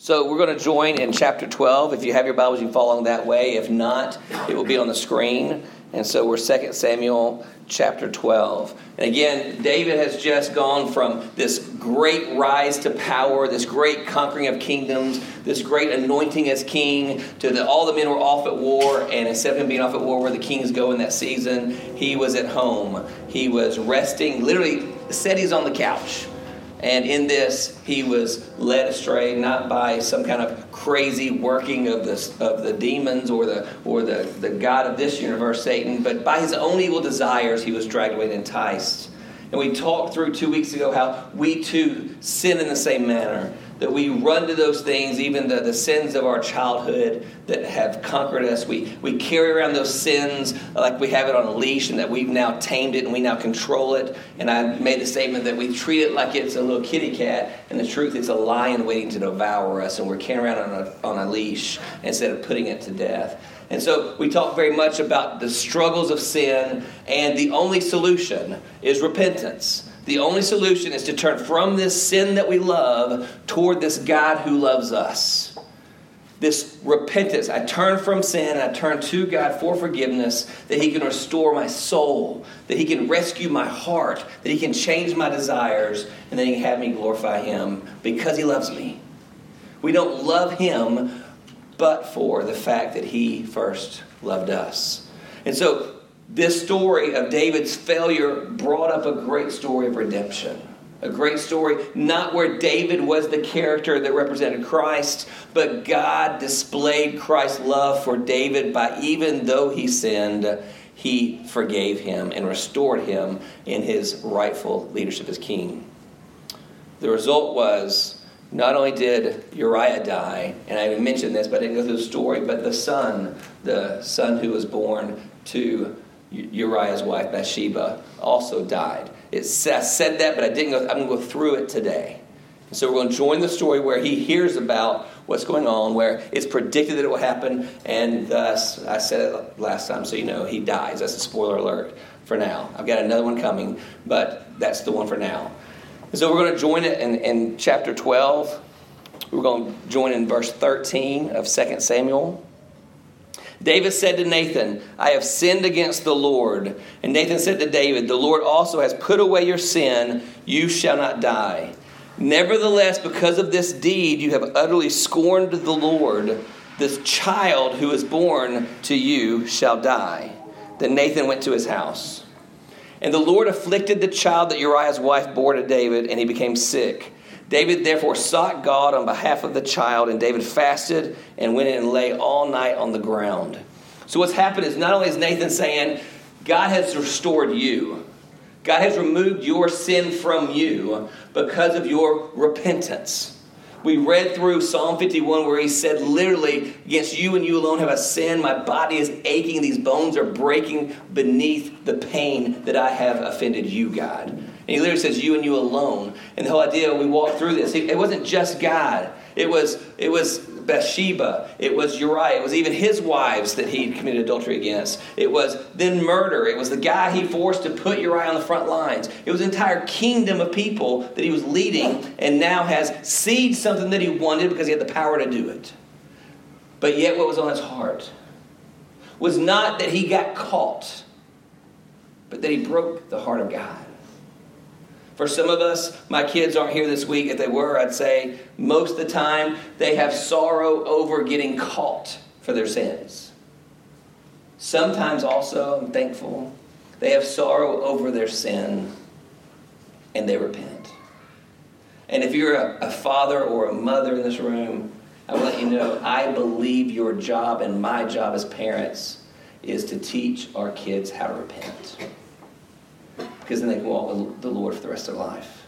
So we're going to join in chapter 12. If you have your Bibles, you can follow along that way. If not, it will be on the screen. And so we're 2 Samuel chapter 12. And again, David has just gone from this great rise to power, this great conquering of kingdoms, this great anointing as king, to all the men were off at war. And instead of him being off at war where the kings go in that season, he was at home. He was resting, literally said he's on the couch. And in this, he was led astray, not by some kind of crazy working of the demons or the god of this universe, Satan, but by his own evil desires, he was dragged away and enticed. And we talked through 2 weeks ago how we too sin in the same manner, that we run to those things, even the sins of our childhood that have conquered us. We carry around those sins like we have it on a leash, and that we've now tamed it and we now control it. And I made the statement that we treat it like it's a little kitty cat, and the truth, it's a lion waiting to devour us, and we're carrying around on a leash instead of putting it to death. And so we talk very much about the struggles of sin, and the only solution is repentance. The only solution is to turn from this sin that we love toward this God who loves us. This repentance. I turn from sin and I turn to God for forgiveness, that He can restore my soul, that He can rescue my heart, that He can change my desires, and that He can have me glorify Him because He loves me. We don't love Him but for the fact that He first loved us. And so this story of David's failure brought up a great story of redemption. A great story, not where David was the character that represented Christ, but God displayed Christ's love for David by, even though he sinned, He forgave him and restored him in his rightful leadership as king. The result was, not only did Uriah die, and I mentioned this, but I didn't go through the story, but the son who was born to Uriah's wife Bathsheba also died. I said that, but I didn't go. I'm going to go through it today. And so we're going to join the story where he hears about what's going on, where it's predicted that it will happen, and thus, I said it last time, so you know, he dies. That's a spoiler alert for now. I've got another one coming, but that's the one for now. And so we're going to join it in chapter 12. We're going to join in verse 13 of 2 Samuel. David said to Nathan, I have sinned against the Lord. And Nathan said to David, the Lord also has put away your sin. You shall not die. Nevertheless, because of this deed, you have utterly scorned the Lord. This child who is born to you shall die. Then Nathan went to his house. And the Lord afflicted the child that Uriah's wife bore to David, and he became sick. David therefore sought God on behalf of the child, and David fasted and went in and lay all night on the ground. So what's happened is, not only is Nathan saying, God has restored you. God has removed your sin from you because of your repentance. We read through Psalm 51 where he said, literally, against you and you alone have I sinned. My body is aching. These bones are breaking beneath the pain that I have offended you, God. And he literally says, you and you alone. And the whole idea, we walked through this, it wasn't just God. It was Bathsheba. It was Uriah. It was even his wives that he committed adultery against. It was then murder. It was the guy he forced to put Uriah on the front lines. It was an entire kingdom of people that he was leading, and now has seized something that he wanted because he had the power to do it. But yet what was on his heart was not that he got caught, but that he broke the heart of God. For some of us, my kids aren't here this week. If they were, I'd say most of the time they have sorrow over getting caught for their sins. Sometimes also, I'm thankful, they have sorrow over their sin and they repent. And if you're a father or a mother in this room, I will let you know, I believe your job and my job as parents is to teach our kids how to repent. Because then they can walk with the Lord for the rest of their life.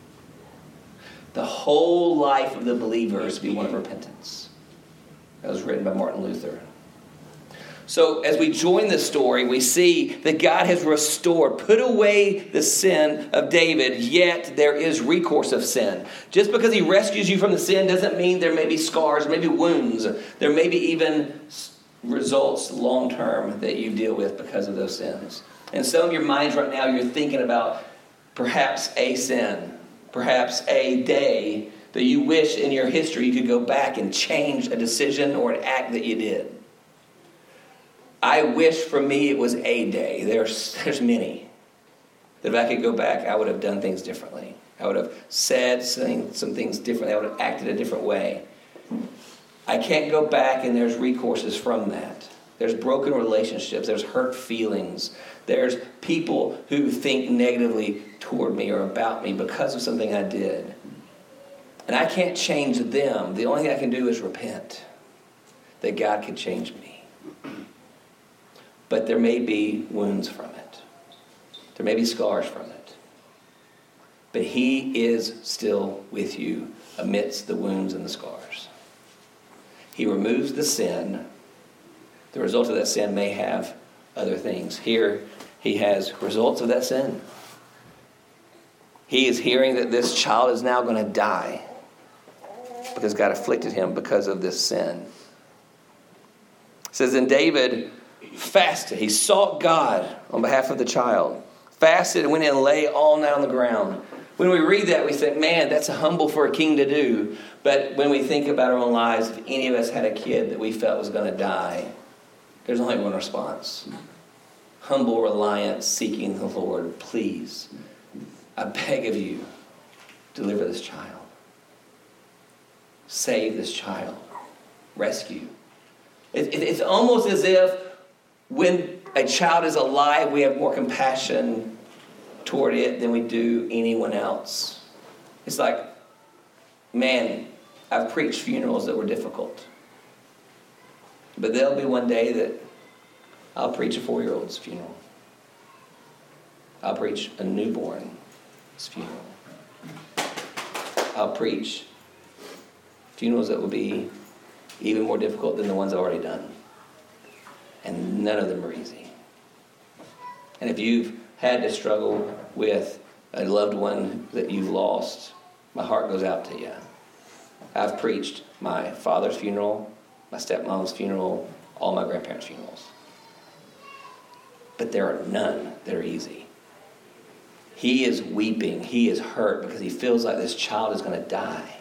The whole life of the believer is to be one of repentance. That was written by Martin Luther. So as we join this story, we see that God has restored, put away the sin of David, yet there is recourse of sin. Just because he rescues you from the sin doesn't mean there may be scars, maybe wounds. There may be even results long-term that you deal with because of those sins. And some of your minds right now, you're thinking about perhaps a sin, perhaps a day that you wish in your history you could go back and change a decision or an act that you did? I wish for me it was a day. There's many. That if I could go back, I would have done things differently. I would have said some things differently. I would have acted a different way. I can't go back, and there's recourses from that. There's broken relationships. There's hurt feelings. There's people who think negatively toward me or about me because of something I did. And I can't change them. The only thing I can do is repent that God could change me. But there may be wounds from it. There may be scars from it. But he is still with you amidst the wounds and the scars. He removes the sin. The result of that sin may have other things. Here, he has results of that sin. He is hearing that this child is now going to die because God afflicted him because of this sin. It says, then David fasted. He sought God on behalf of the child. Fasted and went in and lay all night on the ground. When we read that, we think, man, that's humble for a king to do. But when we think about our own lives, if any of us had a kid that we felt was going to die, there's only one response. Humble reliance, seeking the Lord. Please, I beg of you, deliver this child. Save this child. Rescue. It's almost as if when a child is alive, we have more compassion toward it than we do anyone else. It's like, man, I've preached funerals that were difficult. But there'll be one day that I'll preach a 4-year-old's funeral. I'll preach a newborn's funeral. I'll preach funerals that will be even more difficult than the ones I've already done. And none of them are easy. And if you've had to struggle with a loved one that you've lost, my heart goes out to you. I've preached my father's funeral, my stepmom's funeral, all my grandparents' funerals. But there are none that are easy. He is weeping. He is hurt because he feels like this child is going to die.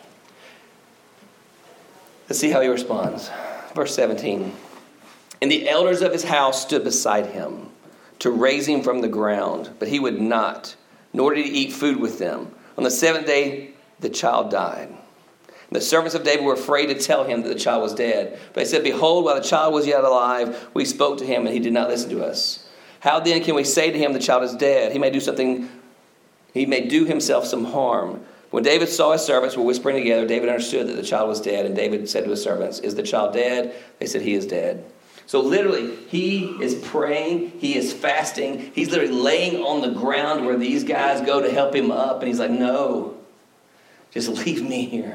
Let's see how he responds. Verse 17. And the elders of his house stood beside him to raise him from the ground, but he would not, nor did he eat food with them. On the 7th day, the child died. And the servants of David were afraid to tell him that the child was dead. But they said, behold, while the child was yet alive, we spoke to him, and he did not listen to us. How then can we say to him, the child is dead? He may do himself some harm. When David saw his servants were whispering together, David understood that the child was dead. And David said to his servants, is the child dead? They said, he is dead. So literally, he is praying, he is fasting, he's literally laying on the ground where these guys go to help him up, and he's like, no, just leave me here.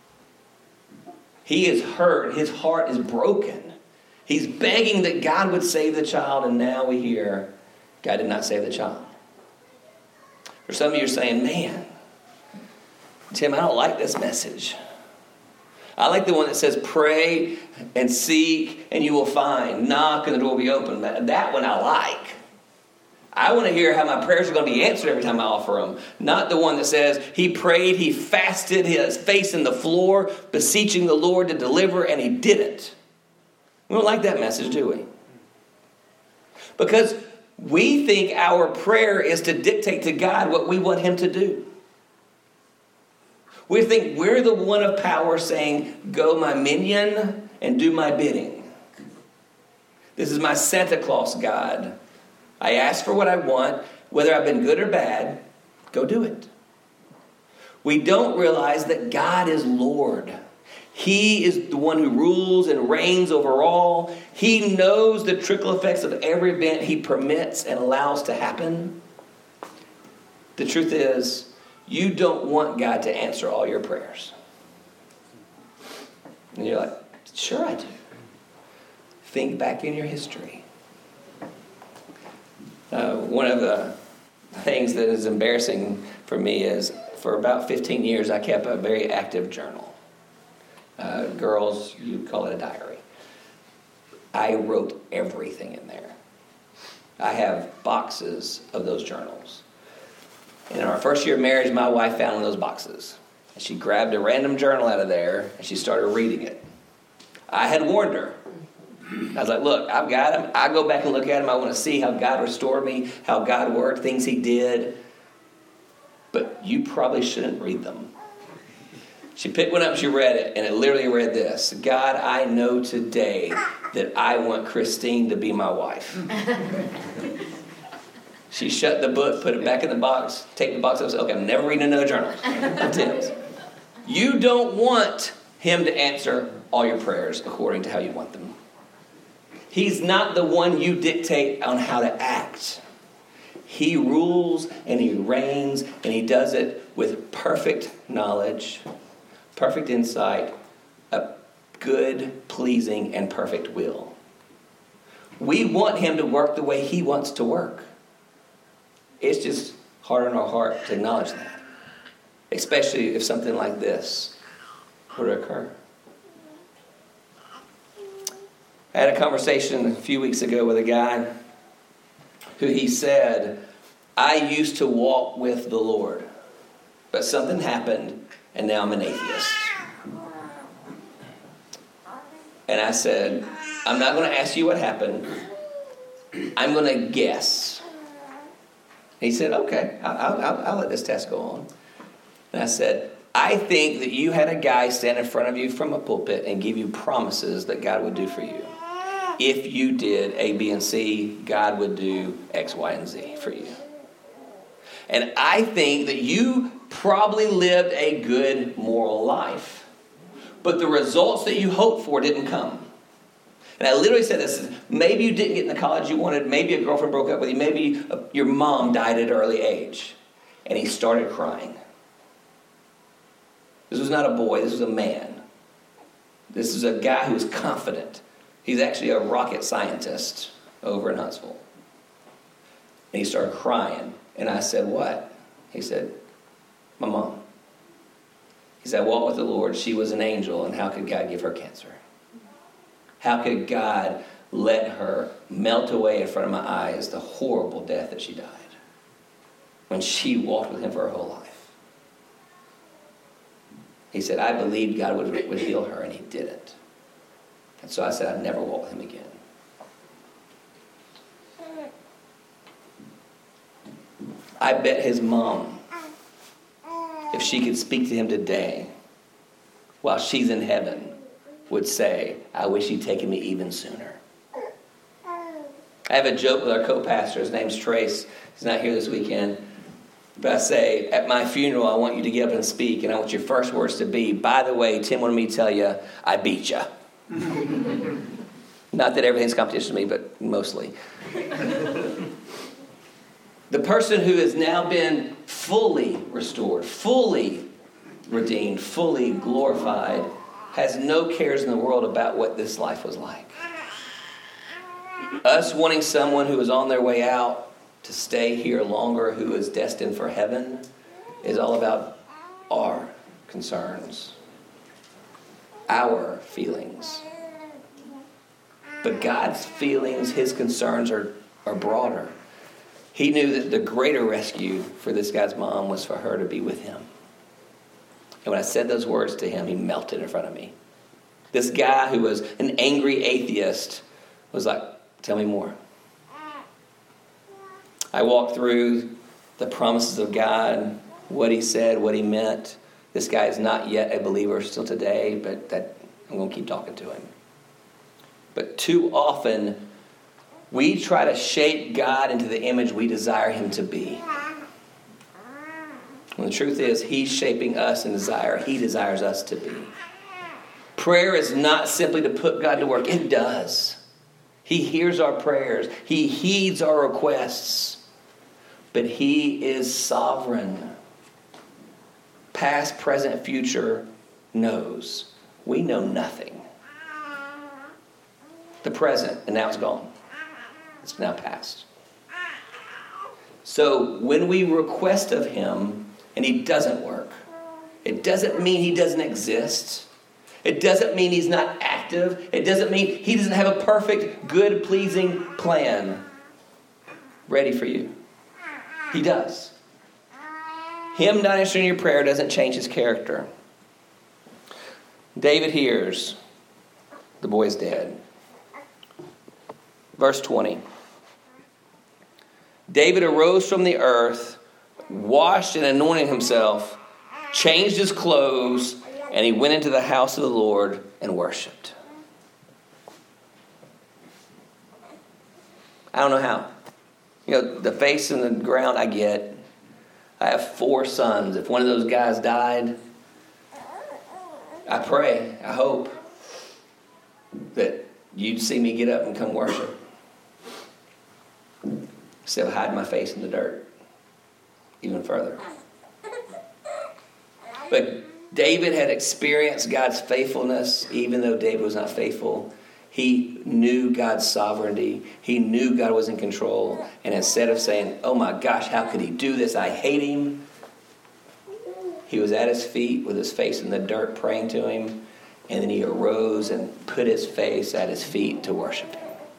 He is hurt, his heart is broken. He's begging that God would save the child, and now we hear God did not save the child. For some of you are saying, man, Tim, I don't like this message. I like the one that says, pray and seek and you will find. Knock and the door will be open. That one I like. I want to hear how my prayers are going to be answered every time I offer them. Not the one that says he prayed, he fasted, his face in the floor, beseeching the Lord to deliver, and he didn't. We don't like that message, do we? Because we think our prayer is to dictate to God what we want him to do. We think we're the one of power saying, go my minion and do my bidding. This is my Santa Claus God. I ask for what I want, whether I've been good or bad, go do it. We don't realize that God is Lord. He is the one who rules and reigns over all. He knows the trickle effects of every event he permits and allows to happen. The truth is, you don't want God to answer all your prayers. And you're like, sure I do. Think back in your history. One of the things that is embarrassing for me is for about 15 years I kept a very active journal. Girls, you call it a diary. I wrote everything in there. I have boxes of those journals. And in our first year of marriage, my wife found one of those boxes. And she grabbed a random journal out of there, and she started reading it. I had warned her. I was like, look, I've got him. I go back and look at him. I want to see how God restored me, how God worked, things he did. But you probably shouldn't read them. She picked one up, she read it, and it literally read this: God, I know today that I want Christine to be my wife. She shut the book, put it back in the box, take the box up, and said, okay, I'm never reading another journal of Tim's. You don't want him to answer all your prayers according to how you want them. He's not the one you dictate on how to act. He rules and he reigns, and he does it with perfect knowledge, perfect insight, a good, pleasing, and perfect will. We want him to work the way he wants to work. It's just hard in our heart to acknowledge that, especially if something like this were to occur. I had a conversation a few weeks ago with a guy who he said, I used to walk with the Lord, but something happened and now I'm an atheist. And I said, I'm not going to ask you what happened. I'm going to guess. And he said, okay, I'll let this test go on. And I said, I think that you had a guy stand in front of you from a pulpit and give you promises that God would do for you. If you did A, B, and C, God would do X, Y, and Z for you. And I think that you probably lived a good moral life, but the results that you hoped for didn't come. And I literally said this: maybe you didn't get in the college you wanted, maybe a girlfriend broke up with you, maybe your mom died at an early age. And he started crying. This was not a boy, this was a man. This is a guy who was confident. He's actually a rocket scientist over in Huntsville. And he started crying. And I said, what? He said, my mom. He said, I walked with the Lord. She was an angel. And how could God give her cancer? How could God let her melt away in front of my eyes the horrible death that she died when she walked with him for her whole life? He said, I believed God would heal her, and he didn't. And so I said, I'd never walk with him again. I bet his mom, if she could speak to him today, while she's in heaven, would say, I wish he'd taken me even sooner. I have a joke with our co-pastor. His name's Trace. He's not here this weekend. But I say, at my funeral, I want you to get up and speak, and I want your first words to be, by the way, Tim wanted me to tell you, I beat you. Not that everything's competition to me, but mostly. The person who has now been fully restored, fully redeemed, fully glorified, has no cares in the world about what this life was like. Us wanting someone who is on their way out to stay here longer, who is destined for heaven, is all about our concerns, our feelings. But God's feelings, his concerns are broader. He knew that the greater rescue for this guy's mom was for her to be with him. And when I said those words to him, he melted in front of me. This guy who was an angry atheist was like, tell me more. I walked through the promises of God, what he said, what he meant. This guy is not yet a believer still today, but that I'm going to keep talking to him. But too often, we try to shape God into the image we desire him to be. When the truth is, he's shaping us in desire he desires us to be. Prayer is not simply to put God to work. It does. He hears our prayers. He heeds our requests. But he is sovereign. Past, present, future knows. We know nothing. The present, and now it's gone. It's now past. So when we request of him and he doesn't work, it doesn't mean he doesn't exist. It doesn't mean he's not active. It doesn't mean he doesn't have a perfect, good, pleasing plan ready for you. He does. Him not answering your prayer doesn't change his character. David hears the boy's dead. Verse 20. David arose from the earth, washed and anointed himself, changed his clothes, and he went into the house of the Lord and worshipped. I don't know how. The face in the ground, I get. I have 4 sons. If one of those guys died, I pray, I hope that you'd see me get up and come worship. Instead of hiding my face in the dirt even further. But David had experienced God's faithfulness even though David was not faithful. He knew God's sovereignty. He knew God was in control. And instead of saying, oh my gosh, how could he do this? I hate him. He was at his feet with his face in the dirt praying to him. And then he arose and put his face at his feet to worship him.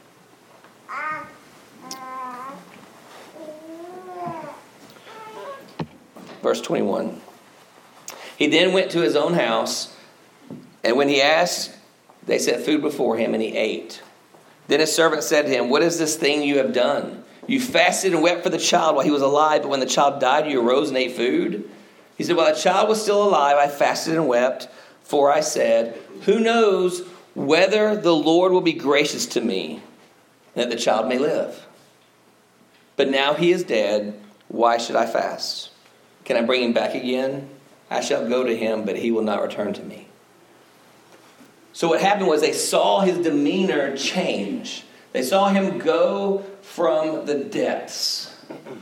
Verse 21. He then went to his own house, and when he asked, they set food before him, and he ate. Then his servant said to him, what is this thing you have done? You fasted and wept for the child while he was alive, but when the child died, you arose and ate food? He said, while the child was still alive, I fasted and wept, for I said, who knows whether the Lord will be gracious to me, that the child may live? But now he is dead, why should I fast? Can I bring him back again? I shall go to him, but he will not return to me. So what happened was they saw his demeanor change. They saw him go from the depths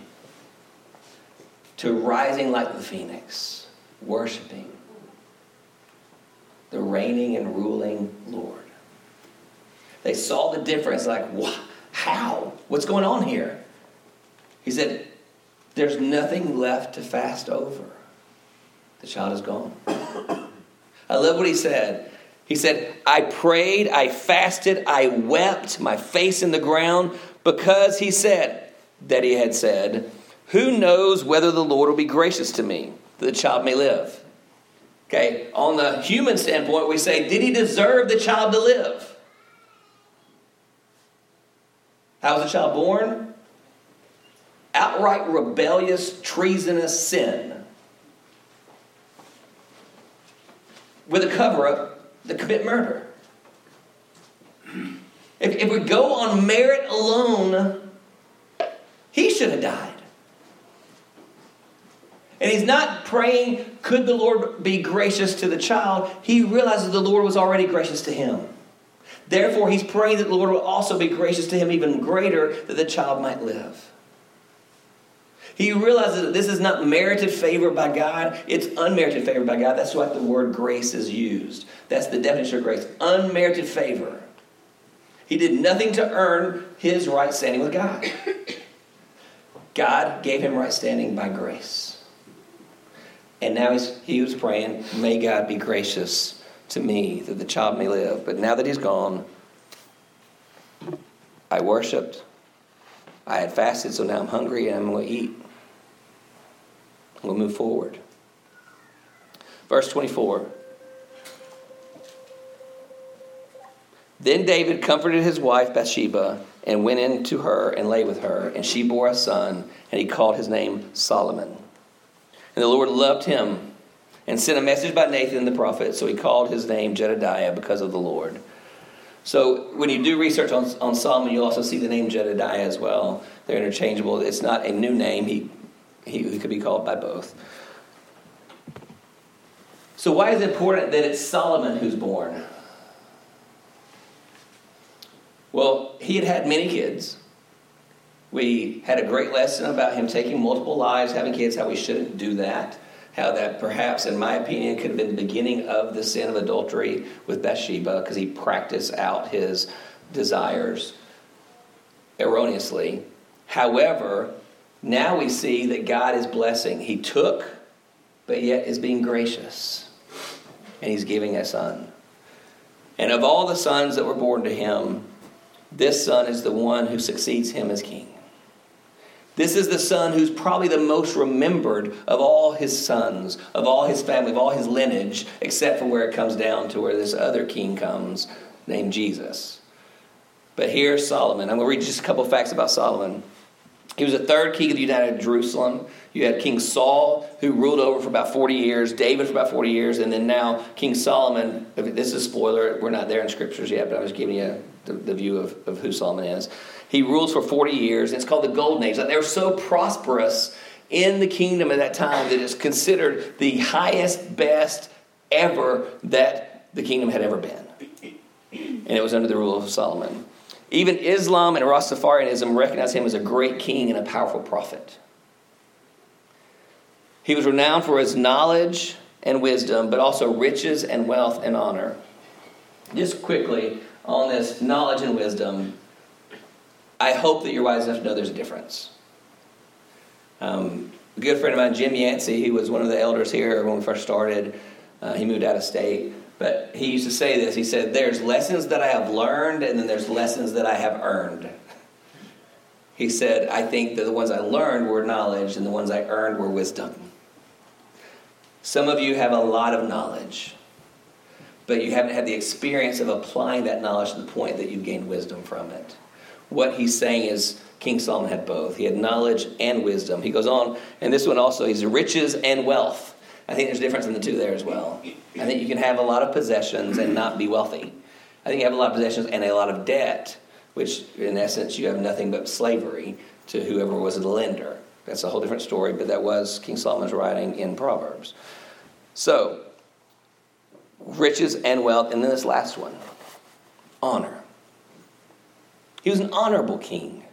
to rising like the phoenix, worshiping the reigning and ruling Lord. They saw the difference, like, how? What's going on here? He said, there's nothing left to fast over. The child is gone. I love what he said. He said, I prayed, I fasted, I wept, my face in the ground, because he said that he had said, who knows whether the Lord will be gracious to me, that the child may live? Okay, on the human standpoint, we say, did he deserve the child to live? How was the child born? Outright rebellious, treasonous sin. With a cover-up to commit murder. If we go on merit alone, he should have died. And he's not praying, could the Lord be gracious to the child? He realizes the Lord was already gracious to him. Therefore, he's praying that the Lord will also be gracious to him even greater, that the child might live. He realizes that this is not merited favor by God. It's unmerited favor by God. That's why the word grace is used. That's the definition of grace. Unmerited favor. He did nothing to earn his right standing with God. God gave him right standing by grace. And now he was praying, may God be gracious to me that the child may live. But now that he's gone, I worshiped. I had fasted, so now I'm hungry and I'm going to eat. We'll move forward. Verse 24. Then David comforted his wife Bathsheba and went in to her and lay with her. And she bore a son, and he called his name Solomon. And the Lord loved him and sent a message by Nathan the prophet. So he called his name Jedediah because of the Lord. So when you do research on Solomon, you'll also see the name Jedediah as well. They're interchangeable. It's not a new name. He could be called by both. So why is it important that it's Solomon who's born? Well, he had many kids. We had a great lesson about him taking multiple lives, having kids, how we shouldn't do that. How that perhaps, in my opinion, could have been the beginning of the sin of adultery with Bathsheba because he practiced out his desires erroneously. However, now we see that God is blessing. He took, but yet is being gracious. And he's giving a son. And of all the sons that were born to him, this son is the one who succeeds him as king. This is the son who's probably the most remembered of all his sons, of all his family, of all his lineage, except for where it comes down to where this other king comes named Jesus. But here's Solomon. I'm going to read just a couple facts about Solomon. He was the third king of the United Jerusalem. You had King Saul, who ruled over for about 40 years, David for about 40 years, and then now King Solomon. This is a spoiler. We're not there in scriptures yet, but I'm just giving you the view of who Solomon is. He rules for 40 years. And it's called the Golden Age. Like, they were so prosperous in the kingdom at that time that it's considered the highest, best ever that the kingdom had ever been. And it was under the rule of Solomon. Even Islam and Rastafarianism recognize him as a great king and a powerful prophet. He was renowned for his knowledge and wisdom, but also riches and wealth and honor. Just quickly on this knowledge and wisdom, I hope that you're wise enough to know there's a difference. A good friend of mine, Jim Yancey, he was one of the elders here when we first started. He moved out of state. But he used to say this. He said, there's lessons that I have learned, and then there's lessons that I have earned. He said, I think that the ones I learned were knowledge, and the ones I earned were wisdom. Some of you have a lot of knowledge, but you haven't had the experience of applying that knowledge to the point that you gained wisdom from it. What he's saying is King Solomon had both. He had knowledge and wisdom. He goes on, and this one also, he's riches and wealth. I think there's a difference in the two there as well. I think you can have a lot of possessions and not be wealthy. I think you have a lot of possessions and a lot of debt, which in essence you have nothing but slavery to whoever was the lender. That's a whole different story, but that was King Solomon's writing in Proverbs. So, riches and wealth, and then this last one, honor. He was an honorable king.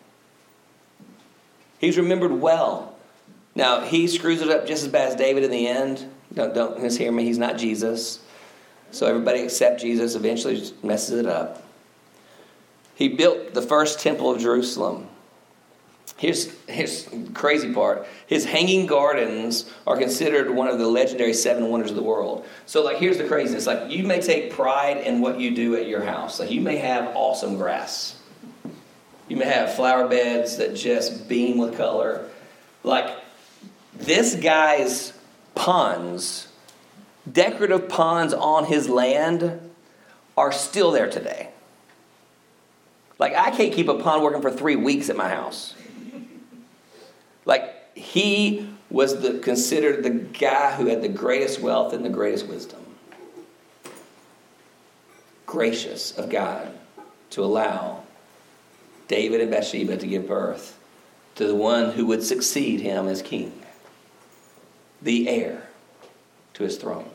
He was remembered well. Now, he screws it up just as bad as David in the end. Don't mishear me. He's not Jesus. So everybody except Jesus eventually just messes it up. He built the first temple of Jerusalem. Here's the crazy part. His hanging gardens are considered one of the legendary 7 wonders of the world. So, here's the craziness. You may take pride in what you do at your house. You may have awesome grass. You may have flower beds that just beam with color. This guy's ponds, decorative ponds on his land, are still there today. I can't keep a pond working for 3 weeks at my house. He was considered the guy who had the greatest wealth and the greatest wisdom. Gracious of God to allow David and Bathsheba to give birth to the one who would succeed him as king. The heir to his throne.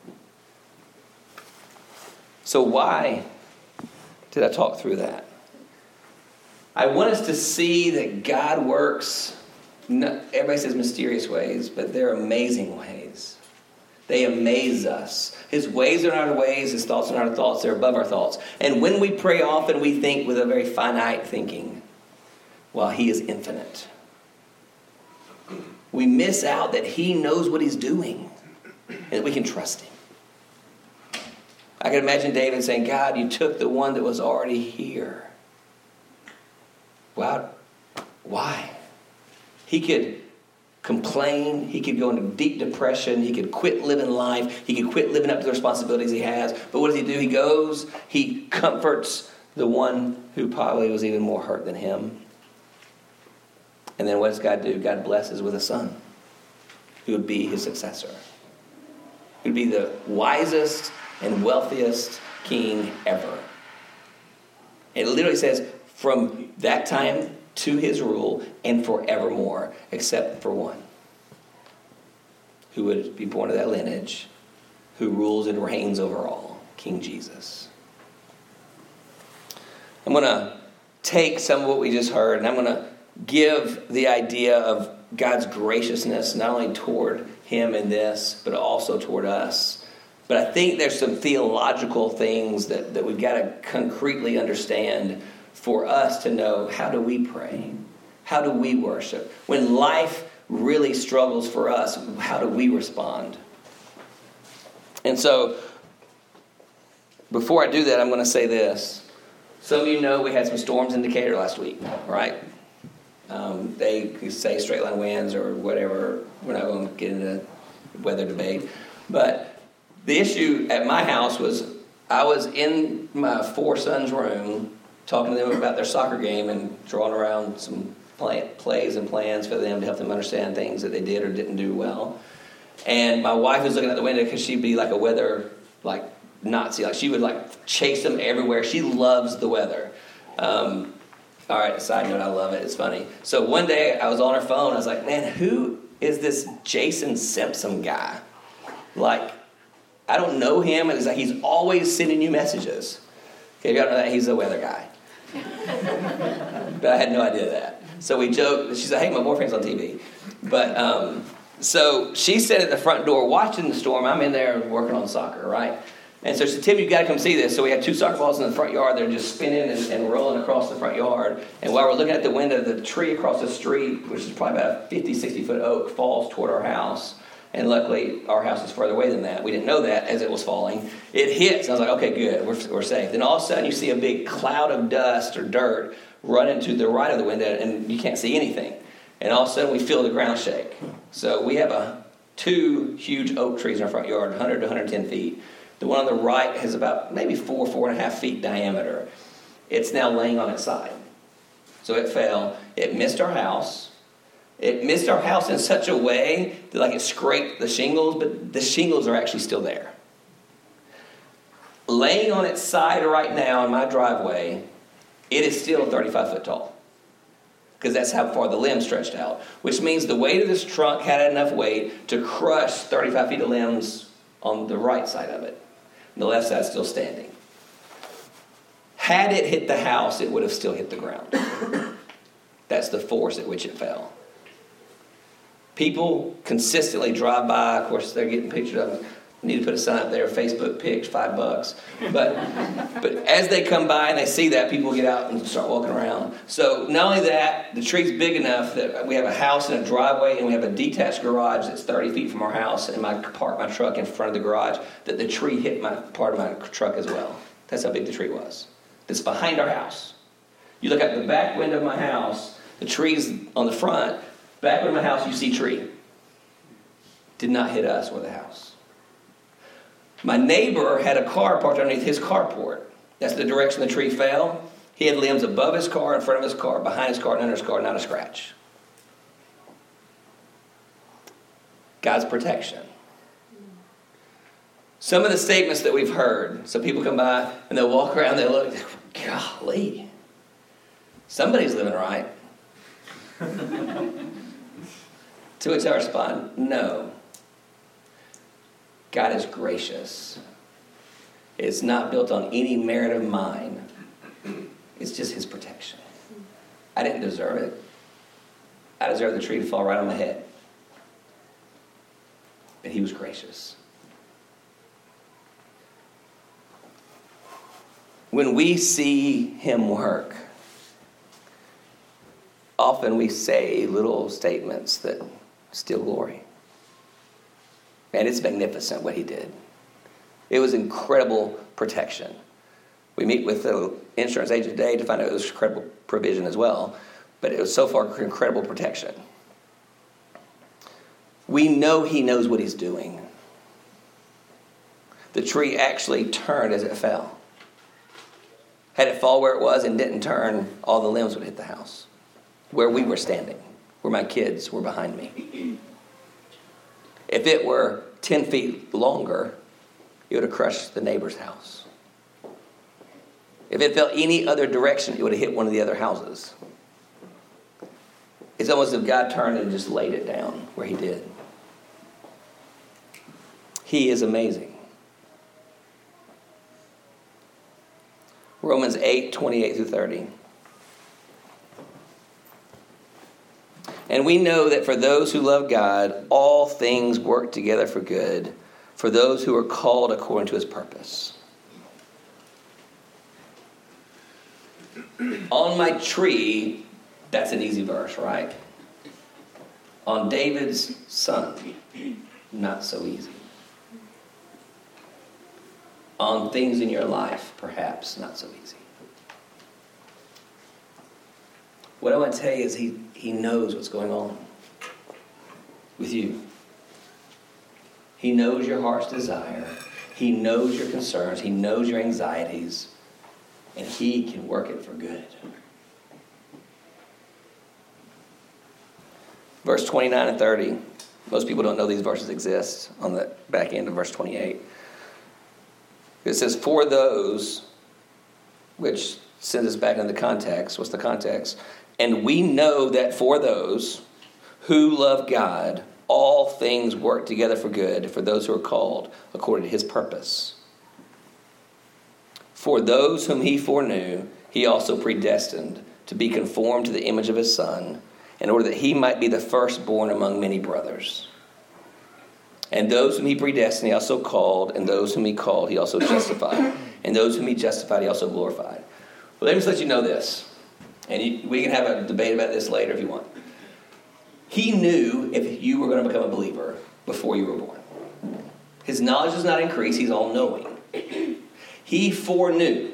So why did I talk through that? I want us to see that God works, everybody says mysterious ways, but they're amazing ways. They amaze us. His ways are not our ways, his thoughts are not our thoughts, they're above our thoughts. And when we pray often, we think with a very finite thinking, while he is infinite. We miss out that he knows what he's doing and that we can trust him. I can imagine David saying, God, you took the one that was already here. Wow. Why? He could complain. He could go into deep depression. He could quit living life. He could quit living up to the responsibilities he has. But what does he do? He goes, he comforts the one who probably was even more hurt than him. And then what does God do? God blesses with a son who would be his successor. He would be the wisest and wealthiest king ever. And it literally says, from that time to his rule and forevermore, except for one who would be born of that lineage, who rules and reigns over all, King Jesus. I'm going to take some of what we just heard, and I'm going to give the idea of God's graciousness, not only toward him in this, but also toward us. But I think there's some theological things that we've got to concretely understand for us to know, how do we pray? How do we worship? When life really struggles for us, how do we respond? And so, before I do that, I'm going to say this. Some of you know we had some storms in Decatur last week, right? They could say straight line winds or whatever. We're not going to get into weather debate. But the issue at my house was I was in my 4 sons' room talking to them about their soccer game and drawing around some plays and plans for them to help them understand things that they did or didn't do well. And my wife was looking out the window because she'd be like a weather Nazi. Like she would chase them everywhere. She loves the weather. All right, side note, I love it. It's funny. So one day I was on her phone. I was like, man, who is this Jason Simpson guy? I don't know him. And it's like he's always sending you messages. Okay, if you don't know that, he's a weather guy. But I had no idea that. So we joked. She's like, hey, my boyfriend's on TV. But so she sat at the front door watching the storm. I'm in there working on soccer, right? And so she said, Tim, you've got to come see this. So we had 2 soccer balls in the front yard. They're just spinning and rolling across the front yard. And while we're looking at the window, the tree across the street, which is probably about a 50, 60-foot oak, falls toward our house. And luckily, our house is further away than that. We didn't know that as it was falling. It hits. I was like, okay, good. We're safe. Then all of a sudden, you see a big cloud of dust or dirt running to the right of the window, and you can't see anything. And all of a sudden, we feel the ground shake. So we have 2 huge oak trees in our front yard, 100 to 110 feet. The one on the right has about maybe 4.5 feet diameter. It's now laying on its side. So it fell. It missed our house. It missed our house in such a way that it scraped the shingles, but the shingles are actually still there. Laying on its side right now in my driveway, it is still 35 foot tall. Because that's how far the limbs stretched out. Which means the weight of this trunk had enough weight to crush 35 feet of limbs on the right side of it. And the left side still standing. Had it hit the house, it would have still hit the ground. That's the force at which it fell. People consistently drive by. Of course, they're getting pictures of them. Need to put a sign up there, Facebook pics, $5. But as they come by and they see that, people get out and start walking around. So not only that, the tree's big enough that we have a house and a driveway, and we have a detached garage that's 30 feet from our house, and I park my truck in front of the garage, that the tree hit part of my truck as well. That's how big the tree was. That's behind our house. You look out the back window of my house, the tree's on the front. Back window of my house, you see tree. Did not hit us or the house. My neighbor had a car parked underneath his carport. That's the direction the tree fell. He had limbs above his car, in front of his car, behind his car, and under his car, not a scratch. God's protection. Some of the statements that we've heard, so people come by and they'll walk around, they look, golly, somebody's living right. To which I respond, no. God is gracious. It's not built on any merit of mine. It's just his protection. I didn't deserve it. I deserved the tree to fall right on my head. But he was gracious. When we see him work, often we say little statements that steal glory. And it's magnificent what he did. It was incredible protection. We meet with the insurance agent today to find out it was incredible provision as well. But it was so far incredible protection. We know he knows what he's doing. The tree actually turned as it fell. Had it fall where it was and didn't turn, all the limbs would hit the house. Where we were standing, where my kids were behind me. If it were 10 feet longer, it would have crushed the neighbor's house. If it fell any other direction, it would have hit one of the other houses. It's almost as if God turned and just laid it down where he did. He is amazing. Romans 8:28 through 30. And we know that for those who love God, all things work together for good, for those who are called according to his purpose. On my tree, that's an easy verse, right? On David's son, not so easy. On things in your life, perhaps not so easy. What I want to tell you is he He knows what's going on with you. He knows your heart's desire. He knows your concerns. He knows your anxieties. And he can work it for good. Verse 29 and 30. Most people don't know these verses exist on the back end of verse 28. It says, for those, which sends us back into the context. What's the context? And we know that for those who love God, all things work together for good for those who are called according to his purpose. For those whom he foreknew, he also predestined to be conformed to the image of his Son, in order that he might be the firstborn among many brothers. And those whom he predestined, he also called, and those whom he called, he also justified. And those whom he justified, he also glorified. Well, let me just let you know this. And we can have a debate about this later if you want. He knew if you were going to become a believer before you were born. His knowledge does not increase. He's all-knowing. He foreknew.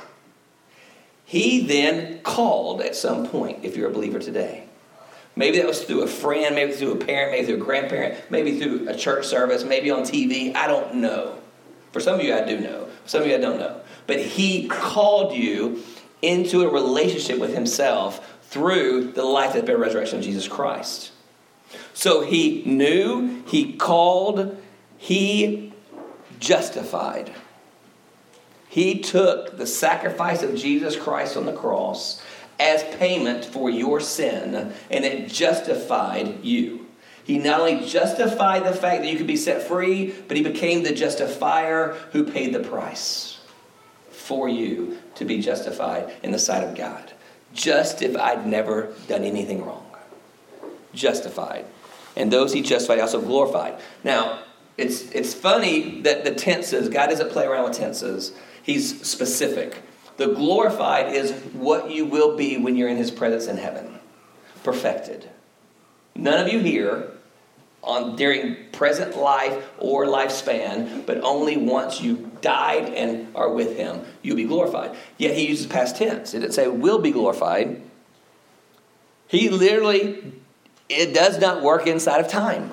He then called at some point, if you're a believer today. Maybe that was through a friend, maybe through a parent, maybe through a grandparent, maybe through a church service, maybe on TV. I don't know. For some of you, I do know. For some of you, I don't know. But he called you into a relationship with himself through the life, death, burial, resurrection of Jesus Christ. So he knew, he called, he justified. He took the sacrifice of Jesus Christ on the cross as payment for your sin, and it justified you. He not only justified the fact that you could be set free, but he became the justifier who paid the price for you to be justified in the sight of God. Just if I'd never done anything wrong. Justified. And those he justified, he also glorified. Now, it's funny that the tenses, God doesn't play around with tenses. He's specific. The glorified is what you will be when you're in his presence in heaven. Perfected. None of you here during present life or lifespan, but only once you died and are with him, you'll be glorified. Yet he uses past tense. It didn't say will be glorified. He literally, it does not work inside of time.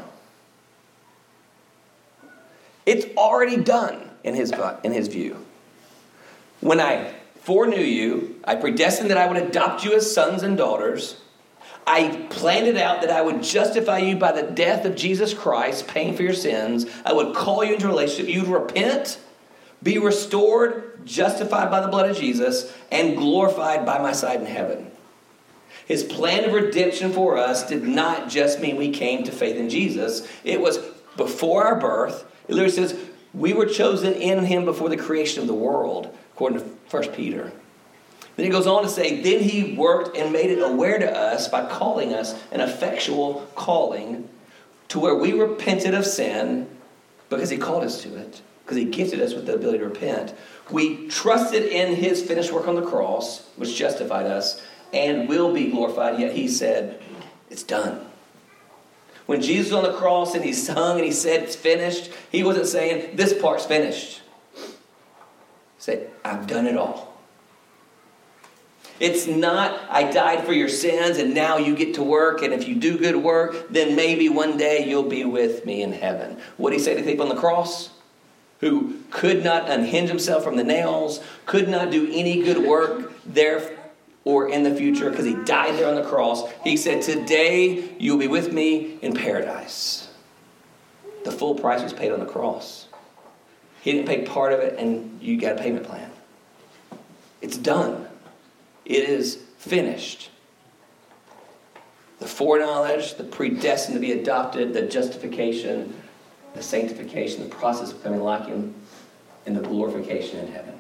It's already done in his view. When I foreknew you, I predestined that I would adopt you as sons and daughters. I planned it out that I would justify you by the death of Jesus Christ, paying for your sins. I would call you into a relationship. You'd repent, be restored, justified by the blood of Jesus, and glorified by my side in heaven. His plan of redemption for us did not just mean we came to faith in Jesus. It was before our birth. It literally says we were chosen in him before the creation of the world, according to 1 Peter. Then he goes on to say, then he worked and made it aware to us by calling us an effectual calling to where we repented of sin because he called us to it, because he gifted us with the ability to repent. We trusted in his finished work on the cross, which justified us, and will be glorified. Yet he said, it's done. When Jesus was on the cross and he sung and he said, it's finished, he wasn't saying, this part's finished. He said, I've done it all. It's not, I died for your sins and now you get to work, and if you do good work, then maybe one day you'll be with me in heaven. What did he say to people on the cross? Who could not unhinge himself from the nails, could not do any good work there or in the future because he died there on the cross. He said, today you'll be with me in paradise. The full price was paid on the cross. He didn't pay part of it and you got a payment plan. It's done. It is finished. The foreknowledge, the predestined to be adopted, the justification, the sanctification, the process of becoming like him, and the glorification in heaven.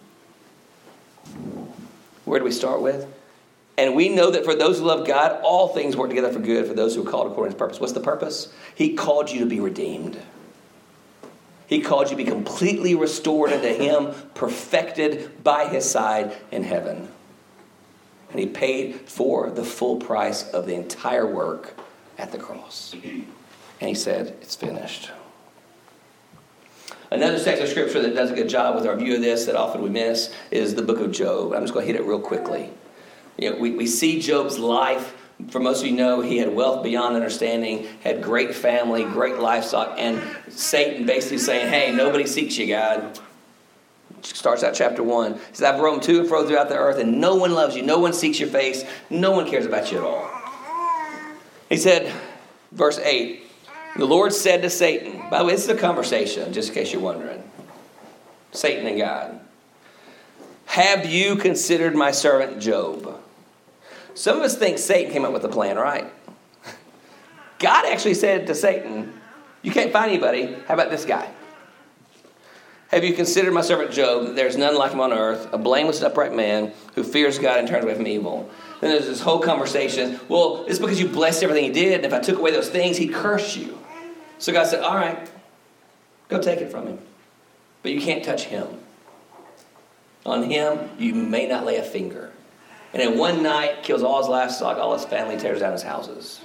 Where do we start with? And we know that for those who love God, all things work together for good for those who are called according to his purpose. What's the purpose? He called you to be redeemed. He called you to be completely restored unto him, perfected by his side in heaven. And he paid for the full price of the entire work at the cross. And he said, it's finished. Another section of scripture that does a good job with our view of this that often we miss is the book of Job. I'm just going to hit it real quickly. You know, we see Job's life For most of you know, he had wealth beyond understanding, had great family, great livestock, and Satan basically saying, hey, nobody seeks you, God. Starts out chapter 1. He says, I've roamed to and fro throughout the earth, and no one loves you. No one seeks your face. No one cares about you at all. He said, verse 8, the Lord said to Satan, by the way, this is a conversation, just in case you're wondering. Satan and God. Have you considered my servant Job? Some of us think Satan came up with the plan, right? God actually said to Satan, you can't find anybody. How about this guy? Have you considered my servant Job, that there's none like him on earth, a blameless and upright man who fears God and turns away from evil? Then there's this whole conversation. Well, it's because you blessed everything he did, and if I took away those things, he'd curse you. So God said, all right, go take it from him. But you can't touch him. On him, you may not lay a finger. And in one night, kills all his livestock, all his family, tears down his houses.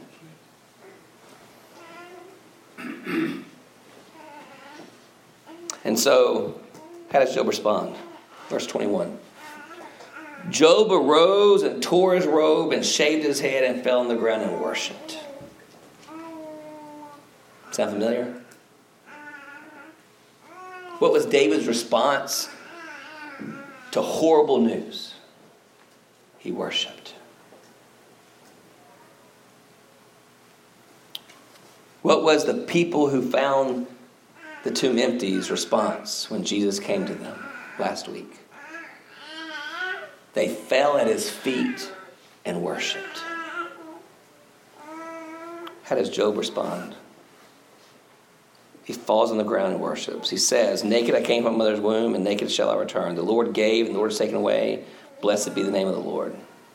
And so, how does Job respond? Verse 21. Job arose and tore his robe and shaved his head and fell on the ground and worshipped. Sound familiar? What was David's response to horrible news? He worshipped. What was the people who found the tomb empty's response when Jesus came to them last week? They fell at his feet and worshipped. How does Job respond? He falls on the ground and worships. He says, naked I came from my mother's womb, and naked shall I return. The Lord gave, and the Lord has taken away. Blessed be the name of the Lord.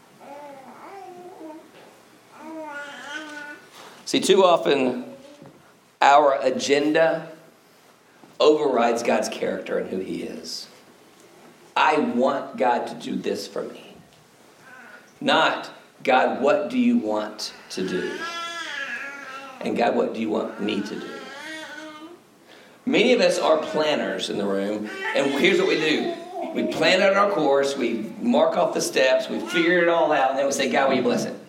See, too often our agenda overrides God's character and who he is. I want God to do this for me. Not, God, what do you want to do? And God, what do you want me to do? Many of us are planners in the room, and here's what we do. We plan out our course, we mark off the steps, we figure it all out, and then we say, God, will you bless it?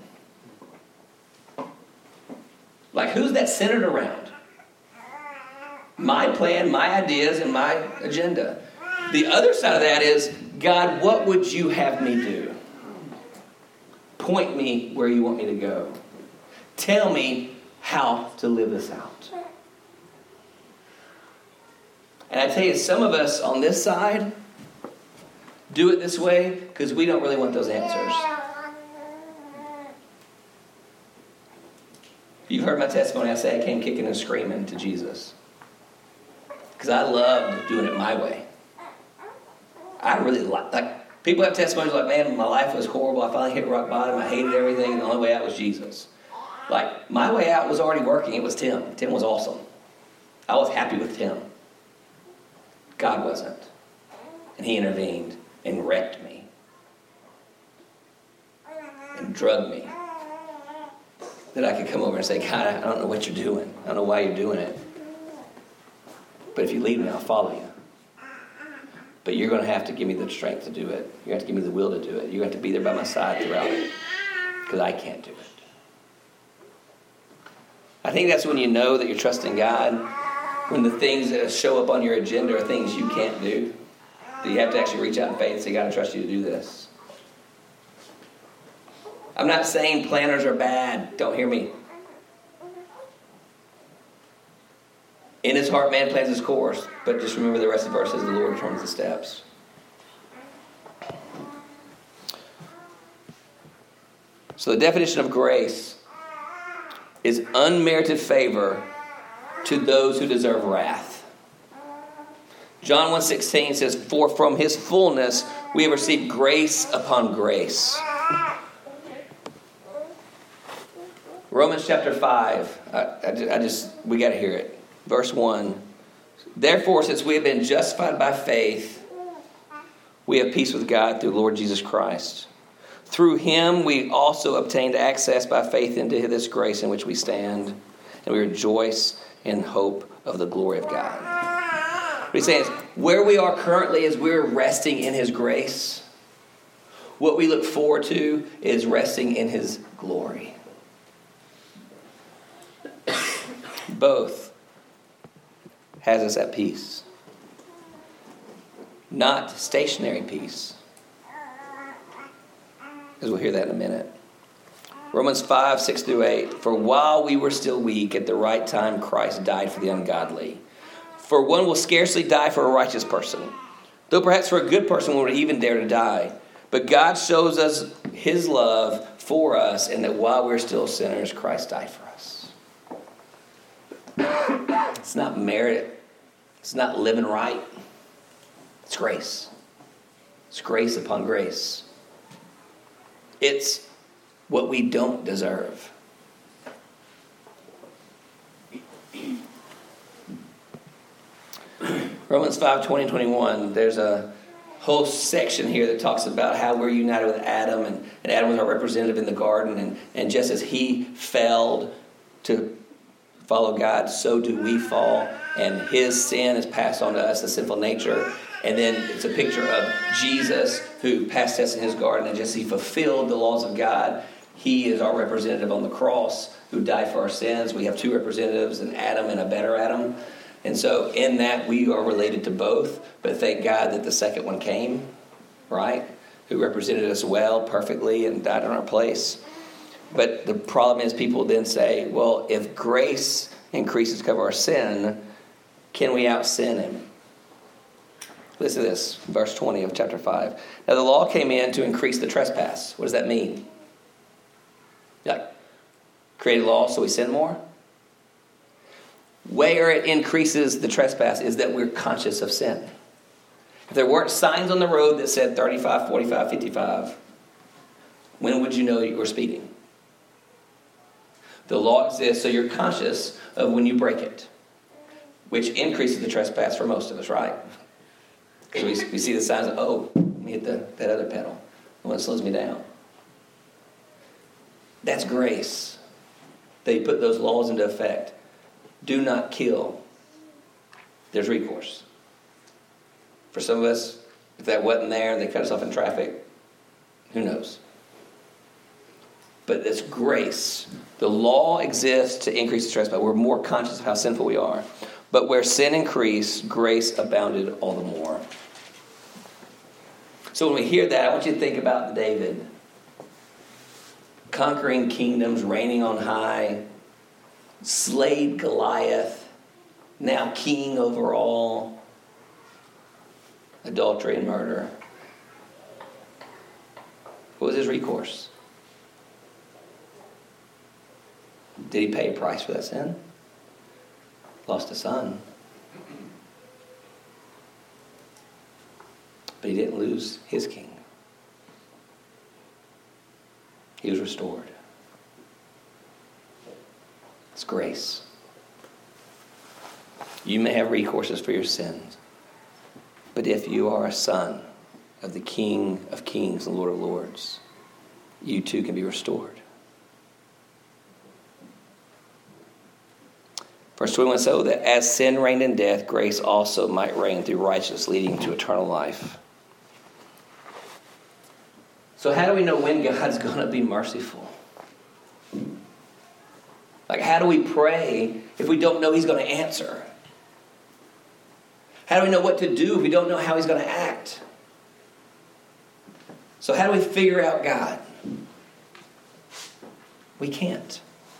Like, who's that centered around? My plan, my ideas, and my agenda. The other side of that is, God, what would you have me do? Point me where you want me to go. Tell me how to live this out. And I tell you, some of us on this side do it this way because we don't really want those answers. You've heard my testimony. I say I came kicking and screaming to Jesus because I loved doing it my way. I really like people have testimonies like, man, my life was horrible. I finally hit rock bottom. I hated everything, and the only way out was Jesus. Like, my way out was already working. It was Tim. Tim was awesome. I was happy with Tim. God wasn't. And he intervened and wrecked me. And drugged me. That I could come over and say, God, I don't know what you're doing. I don't know why you're doing it. But if you lead me, I'll follow you. But you're going to have to give me the strength to do it. You're going to have to give me the will to do it. You're going to have to be there by my side throughout it. Because I can't do it. I think that's when you know that you're trusting God. When the things that show up on your agenda are things you can't do. That you have to actually reach out in faith and say, God, I trust you to do this. I'm not saying planners are bad. Don't hear me. In his heart, man plans his course. But just remember the rest of the verse says the Lord determines the steps. So the definition of grace is unmerited favor to those who deserve wrath. John 1:16 says, for from his fullness we have received grace upon grace. Romans chapter 5. We got to hear it. Verse 1. Therefore, since we have been justified by faith, we have peace with God through Lord Jesus Christ. Through him we also obtained access by faith into this grace in which we stand, and we rejoice in hope of the glory of God. What he's saying is, where we are currently is we're resting in his grace. What we look forward to is resting in his glory. Both has us at peace. Not stationary peace. Because we'll hear that in a minute. Romans 5, 6 through 8. For while we were still weak, at the right time Christ died for the ungodly. For one will scarcely die for a righteous person, though perhaps for a good person one would even dare to die. But God shows us his love for us, and that while we're still sinners, Christ died for us. It's not merit. It's not living right. It's grace. It's grace upon grace. It's what we don't deserve. Romans 5, 20 and 21, there's a whole section here that talks about how we're united with Adam, and Adam was our representative in the garden, and just as he failed to follow God, so do we fall, and his sin is passed on to us, the sinful nature. And then it's a picture of Jesus who passed us in his garden, and just as he fulfilled the laws of God, he is our representative on the cross who died for our sins. We have two representatives, an Adam and a better Adam. And so in that we are related to both, but thank God that the second one came, right? Who represented us well, perfectly, and died in our place. But the problem is people then say, well, if grace increases to cover our sin, can we out-sin him? Listen to this, verse 20 of chapter 5. Now the law came in to increase the trespass. What does that mean? Like, create a law so we sin more? Where it increases the trespass is that we're conscious of sin. If there weren't signs on the road that said 35, 45, 55, when would you know you were speeding? The law exists so you're conscious of when you break it, which increases the trespass for most of us, right? So we see the signs of, oh, let me hit that other pedal. The one that slows me down. That's grace. They put those laws into effect. Do not kill. There's recourse. For some of us, if that wasn't there and they cut us off in traffic, who knows? But it's grace. The law exists to increase the trespass. We're more conscious of how sinful we are. But where sin increased, grace abounded all the more. So when we hear that, I want you to think about David. Conquering kingdoms, reigning on high, slayed Goliath, now king over all, adultery and murder. What was his recourse? Did he pay a price for that sin? Lost a son. But he didn't lose his king. He was restored. It's grace. You may have recourses for your sins, but if you are a son of the King of Kings and Lord of Lords, you too can be restored. Verse 21, so that as sin reigned in death, grace also might reign through righteousness, leading to eternal life. So how do we know when God's going to be merciful? Like, how do we pray if we don't know he's going to answer? How do we know what to do if we don't know how he's going to act? So how do we figure out God? We can't.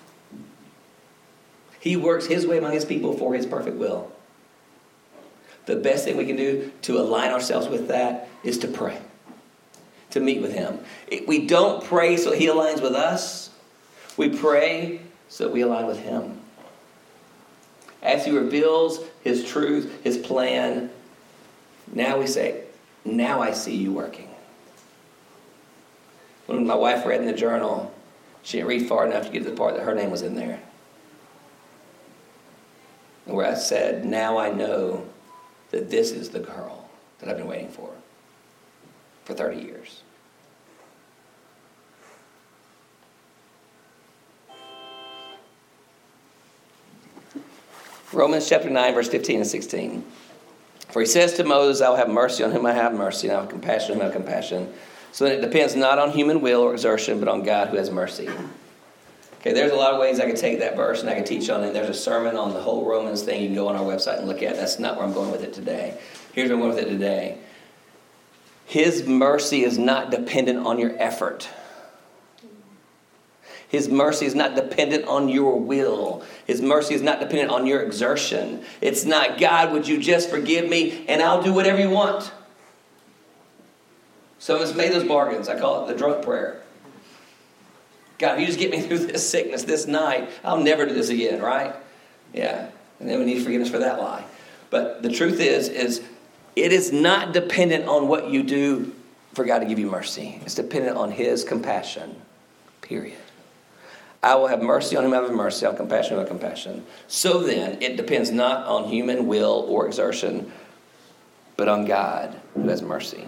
He works his way among his people for his perfect will. The best thing we can do to align ourselves with that is to pray, to meet with him. We don't pray so he aligns with us. We pray so that we align with him. As he reveals his truth, his plan, now we say, now I see you working. When my wife read in the journal, she didn't read far enough to get to the part that her name was in there. Where I said, now I know that this is the girl that I've been waiting for 30 years. Romans chapter 9, verse 15 and 16. For he says to Moses, I will have mercy on whom I have mercy, and I will have compassion on whom I have compassion. So that it depends not on human will or exertion, but on God who has mercy. Okay, there's a lot of ways I could take that verse and I could teach on it. There's a sermon on the whole Romans thing you can go on our website and look at. That's not where I'm going with it today. Here's where I'm going with it today. His mercy is not dependent on your effort. His mercy is not dependent on your will. His mercy is not dependent on your exertion. It's not, God, would you just forgive me and I'll do whatever you want. Some of us made those bargains. I call it the drunk prayer. God, if you just get me through this sickness this night, I'll never do this again, right? Yeah. And then we need forgiveness for that lie. But the truth is it is not dependent on what you do for God to give you mercy. It's dependent on his compassion, period. I will have mercy on whom I have mercy, on compassion whom I have compassion. So then, it depends not on human will or exertion, but on God who has mercy.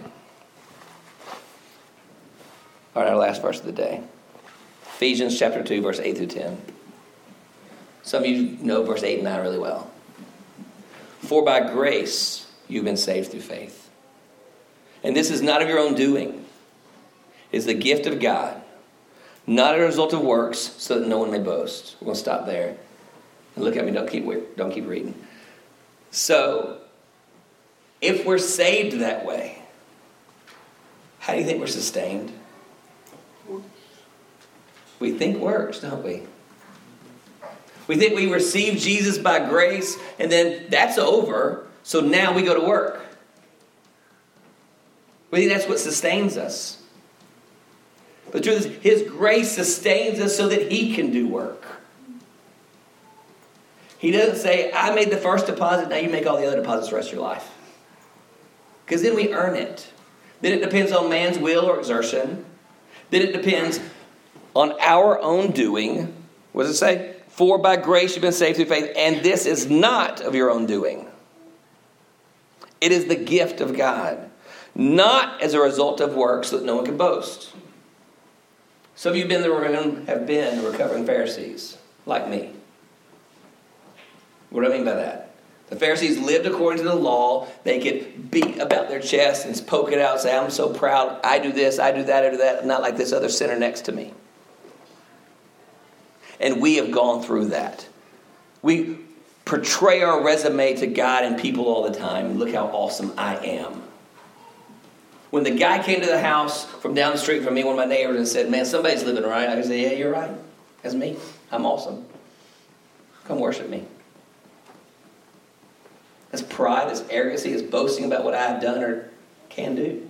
All right, our last verse of the day. Ephesians chapter 2, verse 8 through 10. Some of you know verse 8 and 9 really well. For by grace you've been saved through faith. And this is not of your own doing. It is the gift of God, not a result of works, so that no one may boast. We're going to stop there. And look at me, don't keep reading. So, if we're saved that way, how do you think we're sustained? We think works, don't we? We think we receive Jesus by grace, and then that's over, so now we go to work. We think that's what sustains us. But the truth is, his grace sustains us so that he can do work. He doesn't say, I made the first deposit, now you make all the other deposits the rest of your life. Because then we earn it. Then it depends on man's will or exertion. Then it depends on our own doing. What does it say? For by grace you've been saved through faith, and this is not of your own doing. It is the gift of God, not as a result of works so that no one can boast. Some of you have been recovering Pharisees, like me. What do I mean by that? The Pharisees lived according to the law. They could beat about their chest and poke it out and say, I'm so proud. I do this, I do that, I do that. I'm not like this other sinner next to me. And we have gone through that. We portray our resume to God and people all the time. Look how awesome I am. When the guy came to the house from down the street from me, one of my neighbors, and said, man, somebody's living right. I could say, yeah, you're right. That's me. I'm awesome. Come worship me. That's pride, that's arrogancy, it's boasting about what I've done or can do.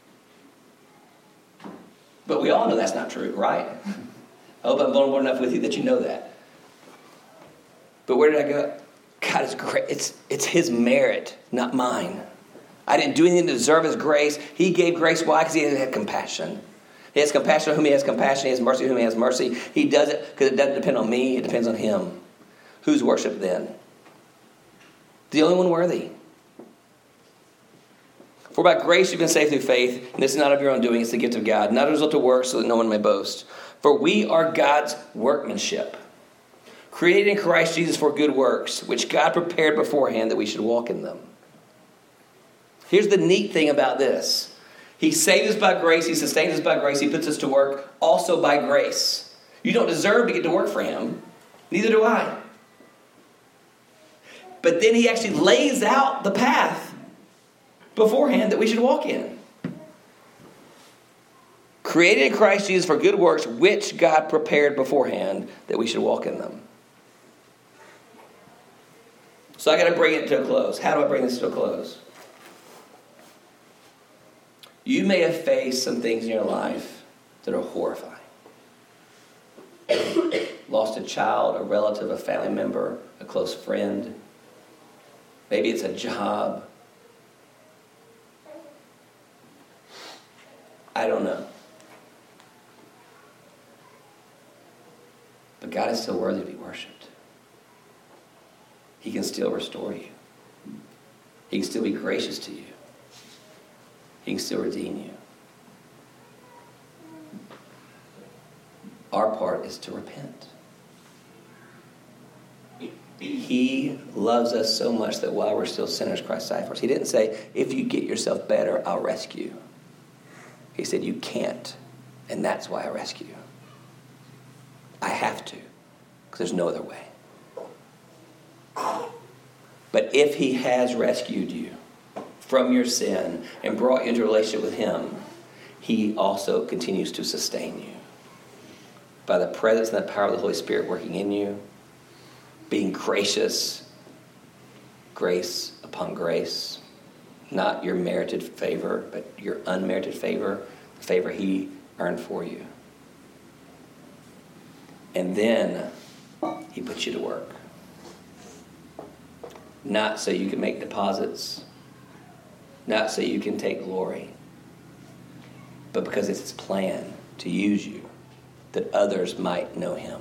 But we all know that's not true, right? I hope I'm vulnerable enough with you that you know that. But where did I go? God is great. It's his merit, not mine. I didn't do anything to deserve his grace. He gave grace. Why? Because he had compassion. He has compassion on whom he has compassion. He has mercy on whom he has mercy. He does it because it doesn't depend on me. It depends on him. Who's worship then? The only one worthy. For by grace you've been saved through faith, and this is not of your own doing, it's the gift of God, not a result of works, so that no one may boast. For we are God's workmanship, created in Christ Jesus for good works, which God prepared beforehand that we should walk in them. Here's the neat thing about this. He saves us by grace, he sustains us by grace, he puts us to work also by grace. You don't deserve to get to work for him, neither do I. But then he actually lays out the path beforehand that we should walk in. Created in Christ Jesus for good works, which God prepared beforehand that we should walk in them. So I got to bring it to a close. How do I bring this to a close? You may have faced some things in your life that are horrifying. Lost a child, a relative, a family member, a close friend. Maybe it's a job. I don't know. But God is still worthy to be worshipped. He can still restore you. He can still be gracious to you. He can still redeem you. Our part is to repent. He loves us so much that while we're still sinners, Christ died for us. He didn't say, if you get yourself better, I'll rescue. He said, you can't, and that's why I rescue you. I have to, because there's no other way. But if he has rescued you from your sin and brought you into a relationship with him, he also continues to sustain you by the presence and the power of the Holy Spirit working in you, being gracious, grace upon grace, not your merited favor, but your unmerited favor, the favor he earned for you. And then he puts you to work. Not so you can make deposits, not so you can take glory, but because it's his plan to use you that others might know him.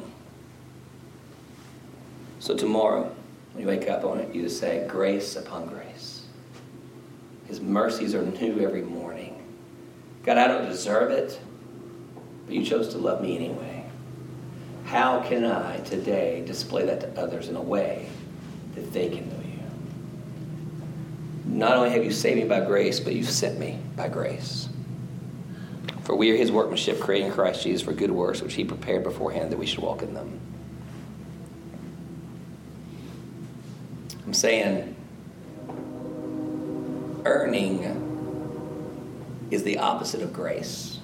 So tomorrow, when you wake up, I want you to say, grace upon grace. His mercies are new every morning. God, I don't deserve it, but you chose to love me anyway. How can I today display that to others in a way that they can know you? Not only have you saved me by grace, but you've sent me by grace. For we are his workmanship, created in Christ Jesus for good works, which he prepared beforehand that we should walk in them. I'm saying earning is the opposite of grace.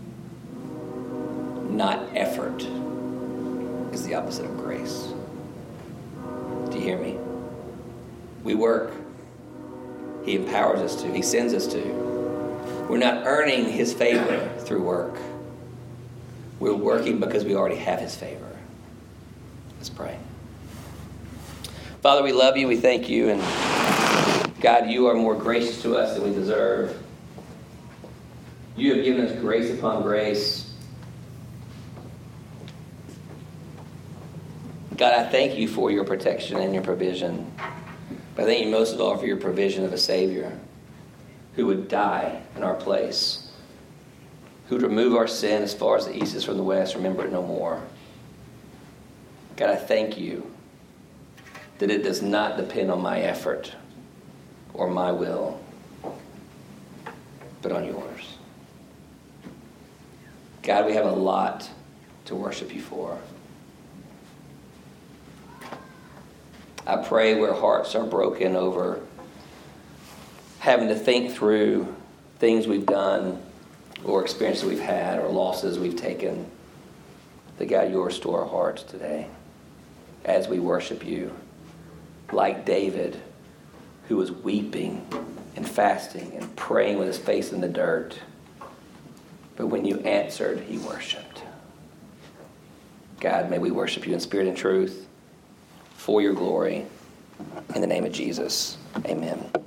Not effort is the opposite of grace. Do you hear me? We work. He empowers us to. He sends us to. We're not earning his favor through work. We're working because we already have his favor. Let's pray. Father, we love you. We thank you. And God, you are more gracious to us than we deserve. You have given us grace upon grace. God, I thank you for your protection and your provision. But I thank you most of all for your provision of a Savior who would die in our place, who would remove our sin as far as the east is from the west, remember it no more. God, I thank you that it does not depend on my effort or my will, but on yours. God, we have a lot to worship you for. I pray where hearts are broken over having to think through things we've done or experiences we've had or losses we've taken, that God, you'll restore our hearts today as we worship you, like David, who was weeping and fasting and praying with his face in the dirt. But when you answered, he worshiped. God, may we worship you in spirit and truth for your glory. In the name of Jesus, amen.